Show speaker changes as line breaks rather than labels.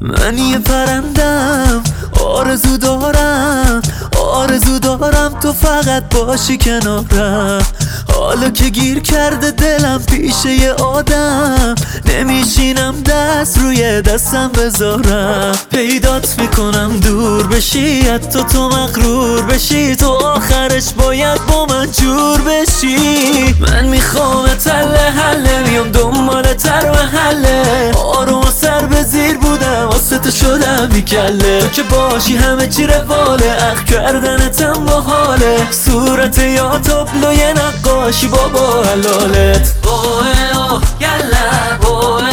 من یه پرندم، آرزو دارم تو فقط باشی کنارم. حالا که گیر کرده دلم پیش یه آدم، نمیشینم دست روی دستم بذارم. پیدات میکنم دور بشی، حتی تو مغرور بشی، تو آخرش باید با من جور بشی. من میخوام حله میام دنبال تر و حله، آروم و سر به زیر بودم واسه تو شدم بیکله. تو که باشی همه چی رواله، اخ کردنتم با حاله، صورت یا تابلوی نقاشی بابا حلالت. بوه او یلا بوه